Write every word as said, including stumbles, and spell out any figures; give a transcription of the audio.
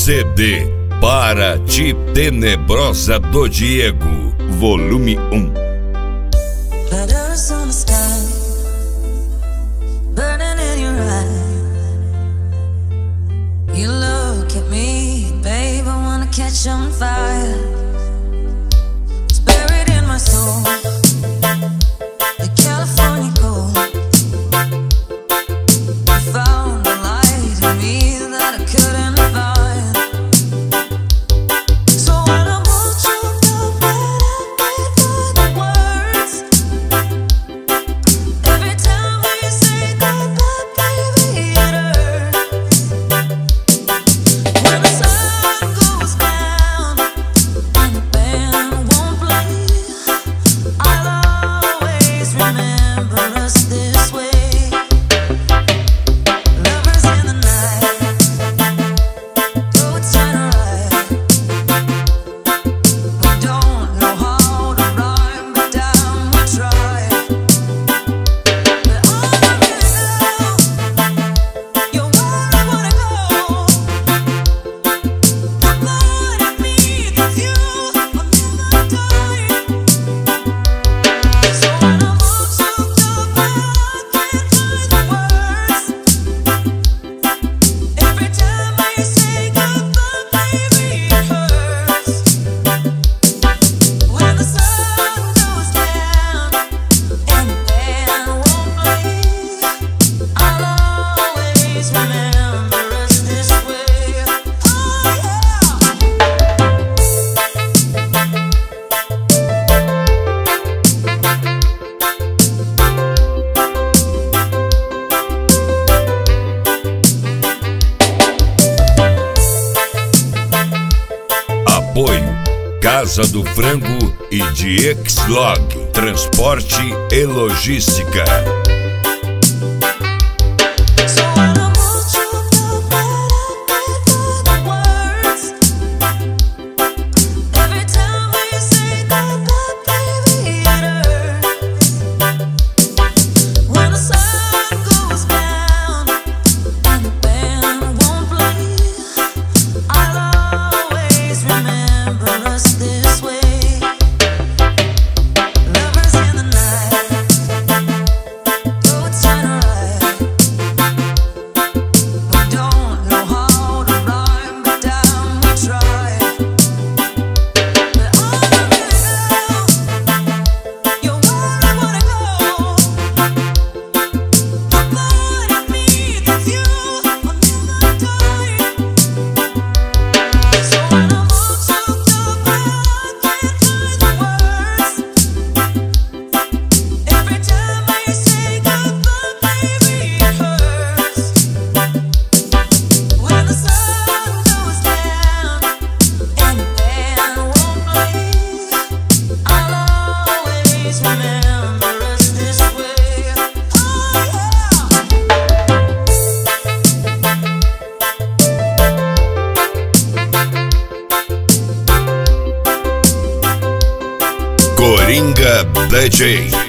C D Para Ti Tenebrosa do Diego, volume um. Letters on the sky, burning in your eye. You look at me, babe, I wanna catch on fire. It's buried in my soul, the California gold. You found a light in me that I couldn't find. So when I walked you up and I gave the words, every time we say goodbye, baby, it hurts. When the sun goes down and the band won't play, I'll always remember us this way. Lovers in the night, roads turn right. We don't know how to rhyme, but damn, we try. But all I really know, you're where I wanna go. The part of me that's you will never die. So when I'm all choked up, I can't find the words. Every time I say goodbye, baby, it hurts. When the sun goes down and the band won't play, I'll always remember us this way. Oh Apoio Casa do Frango e de X-Log, transporte e logística. So when I'm all choked up and I can't find the words, every time we say goodbye, baby, it hurts. When the sun goes down and the band won't play, I'll always remember us this way. Lovers in the night, roads turn right. We don't know how to rhyme, but damn, we try. But all I really know, you're where I wanna go. The part of me that's you will never die. So when I'm all choked up, I can't find the words. Every time I say goodbye, baby, it hurts. When the sun goes down and the band won't play, I'll always remember us this way. Oh Coringa D J.